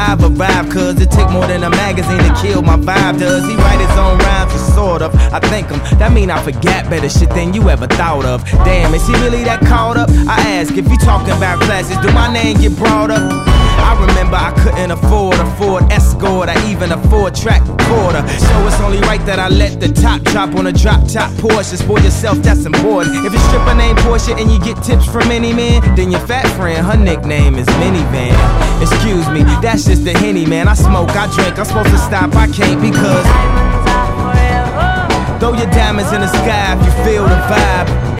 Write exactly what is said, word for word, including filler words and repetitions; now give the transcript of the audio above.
survive a vibe, cause it take more than a magazine to kill my vibe. Does he write his own rhymes? Or sort of. I thank him, that mean I forget better shit than you ever thought of. Damn, is he really that caught up? I ask, if you talking about classes, do my name get brought up? I remember I couldn't afford a Ford Escort or even a four-track recorder, so it's only right that I let the top drop on a drop-top Porsche. For yourself, that's important. If your stripper named Portia and you get tips from any man, then your fat friend, her nickname is Minivan. Excuse me, that's just the Henny, man. I smoke, I drink, I'm supposed to stop, I can't because throw your diamonds in the sky if you feel the vibe.